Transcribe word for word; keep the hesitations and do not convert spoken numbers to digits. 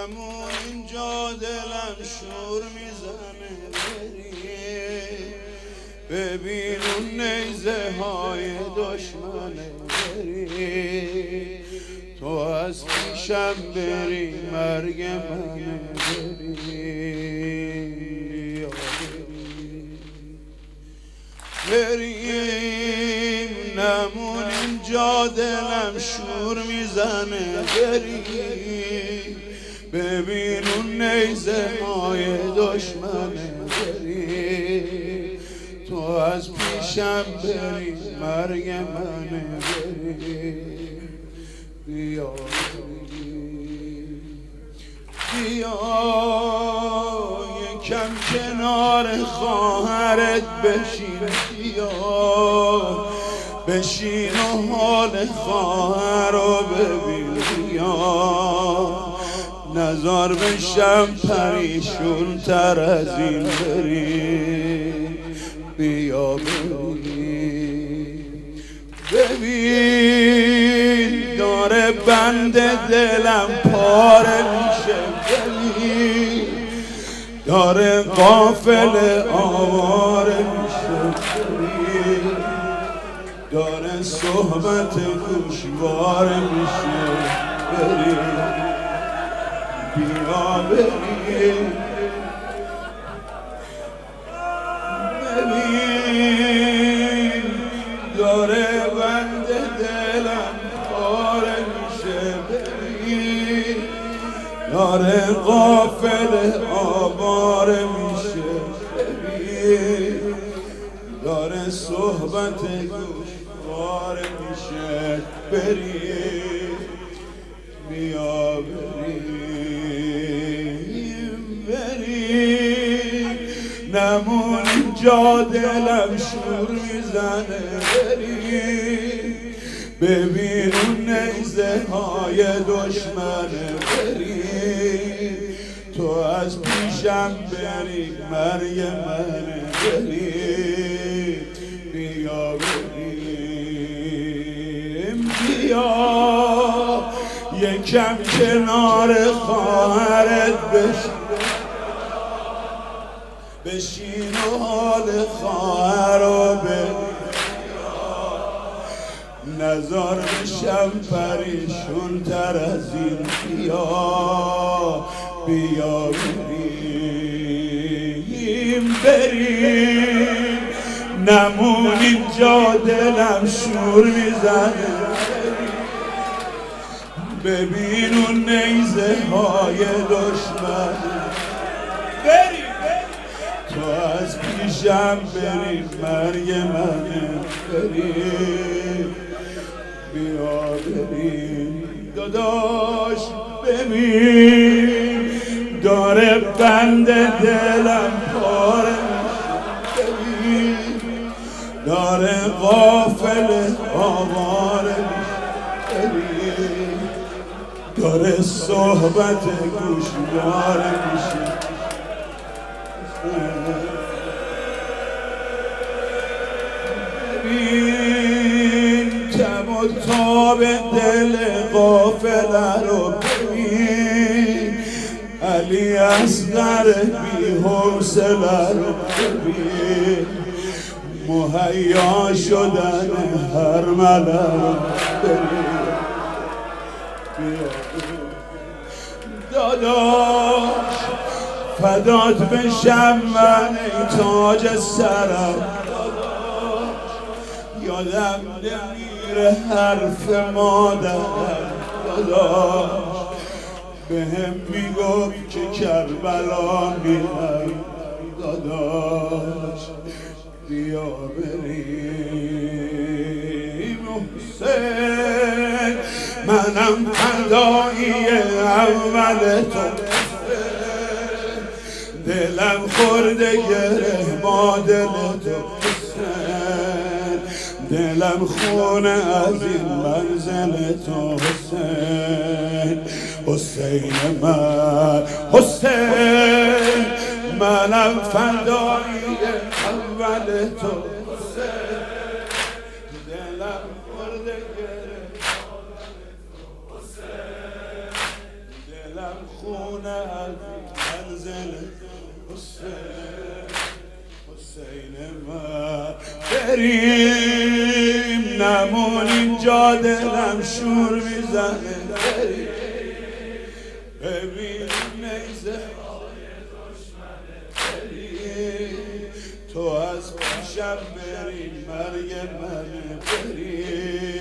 نمون اینجا دلم شور میزنه بری ببین اون نیزه های دشمنه بری تو از پیشم بری مرگ منه بری بریم نمون اینجا دلم شور میزنه بری ببین اون نیزه های دشمنه بری تو از پیشم بری مرگ منه بری بیا بیا یکم کنار خواهرت بشین بیا بشین و حال خواهر رو ببین بیا نزار بشم پریشون تر از این بری بیا ببین ببین داره بند دلم پاره میشه ببین داره قافل آواره میشه ببین داره صحبت گوشواره میشه بری بیا ببین ببین داره بند دلم پاره میشه ببین داره غافل آواره میشه ببین داره صحبت گوشواره میشه بری بیا بریم بریم نمون اینجا دلم شور میزنه بریم ببین اون نیزه های دشمنه بریم تو از پیشم بری مرگ منه بریم بیا بریم بیا یکم کنار خواهرت بشین بشین و حال خواهر رو ببین نزار بشم پریشون تر از این بیا بیا بریم بریم نمون اینجا دلم شور میزنه ببین اون نیزه های دشمن بری تو از پیشم بری مرگ منه بری بیا بریم داداش ببین داره بند دلم پاره میشه ببین داره غافل آواره میشه ببین داره صحبت گوشواره میشه ببین تب و تاب دل غافل رو ببین علی اصغر بی حوصله رو ببین مهیا شدن هر مله رو ببین داداش فدات بشم من ای تاج سرم یادم نمیره حرف مادرم داداش بهم میگفت که کربلا میرم داداش بیا بریم حسین منم فدایی اول تو دلم خورده گره با دل تو حسین دلم خونه از این منزل تو حسین حسین من حسین منم فدایی اول تو حسین دلم خورده گره حسین دلم خونه از منزل حسین حسین من بریم نمون اینجا دلم شور میزنه بریم ببین نیزه تو از پیشم بریم مرگ منه بریم